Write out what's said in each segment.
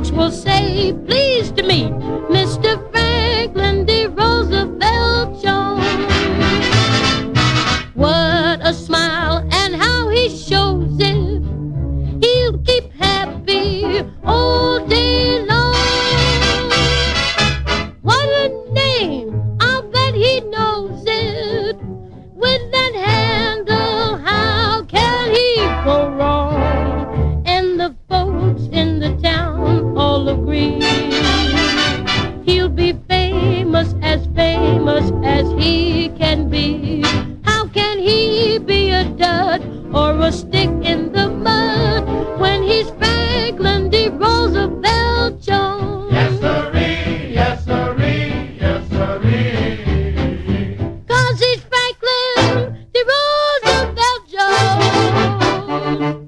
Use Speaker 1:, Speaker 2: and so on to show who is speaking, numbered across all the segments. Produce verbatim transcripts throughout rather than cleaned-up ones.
Speaker 1: folks will say, pleased to meet Mister Franklin D. Roosevelt Jones. What a smile and how he shows it. He'll keep happy all day long. What a name, I'll bet he knows it. With that handle, how can he go wrong? And the folks in the town all agree. He'll be famous, as famous as he can be. How can he be a dud or a stick in the mud when he's Franklin D. Roosevelt Jones?
Speaker 2: Yes, sirree, yes, sirree, yes, sirree.
Speaker 1: 'Cause he's Franklin D. Roosevelt Jones.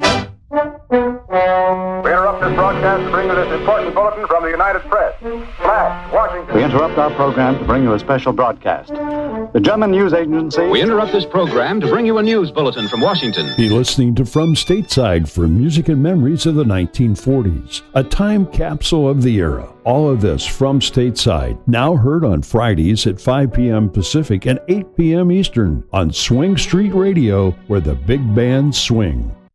Speaker 3: We interrupt this broadcast to bring you this important bulletin from the United Press. Flash, Washington.
Speaker 4: We interrupt our program to bring you a special broadcast. The German news agency...
Speaker 5: We interrupt this program to bring you a news bulletin from Washington.
Speaker 6: Be listening to From Stateside for music and memories of the nineteen forties. A time capsule of the era. All of this from Stateside. Now heard on Fridays at five p.m. Pacific and eight p.m. Eastern on Swing Street Radio, where the big bands swing.